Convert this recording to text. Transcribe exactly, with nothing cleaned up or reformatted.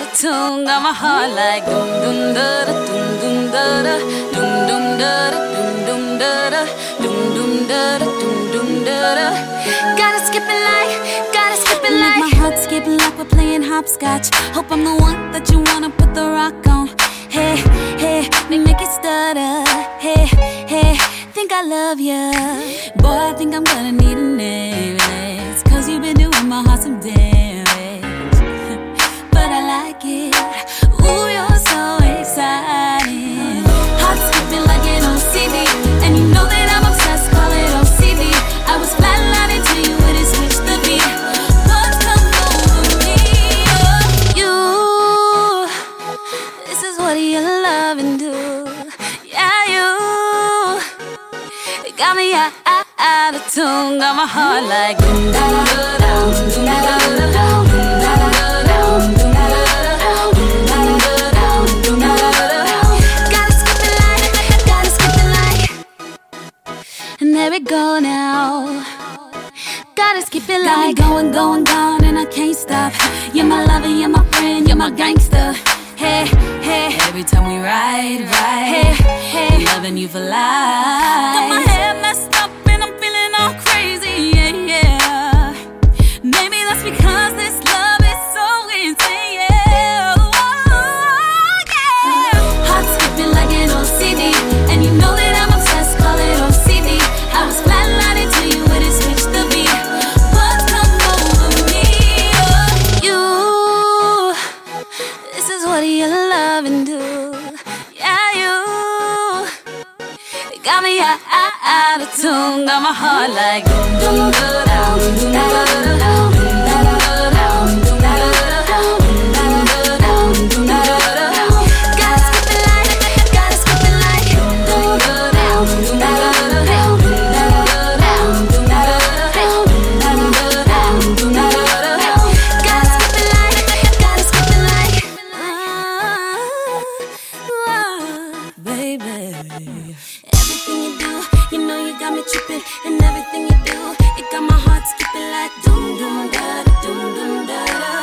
tune, got my heart like dum dum da da, dum dum da da, dum dum da da, dum dum da da, dum dum da da, dum dum da da. Gotta skip it like, gotta skip it like. Make my heart skip like we're playing hopscotch. Hope I'm the one that you wanna put the rock on. Hey, hey, me make it stutter. Hey, hey, think I love ya. Boy, I think I'm gonna need a name. Cause you've been doing my heart some damage. But I like it. Ooh, you're so exciting. Heart skipping like an O C D. And you know that I'm obsessed, call it O C D. I was flatlining till you would have switched the beat. What's come over me? Oh, you. This is what you love and do. Yeah, you. Got me out, out, out of tune. Got my heart like dum dum da da, dum dum da da. There we go now. Gotta skip it like going, going, gone, and I can't stop. You're my lover, you're my friend, you're my gangster. Hey, hey. Every time we ride, ride. Hey, hey. Loving you for life. Got my head messed up and I'm feeling all crazy. Yeah, yeah. Maybe that's because this love is so insane. Yeah, oh, yeah. Heart skipping like an O C D, and you know that I'm obsessed. Call it O C D. I was flatlining till you would have switched the beat. What's come over me? Oh, you. This is what you love and do. Yeah, you. Got me out, out, out of tune. Got my heart like dum dum da da, dum da da da, dum da da da, dum da da da, dum da da da, dum da da da. Gotta skip it like, gotta skip it like dum da da da, dum da da da. Everything you do, you know you got me tripping. And everything you do, it got my heart skipping like dum dum da da, dum dum da da.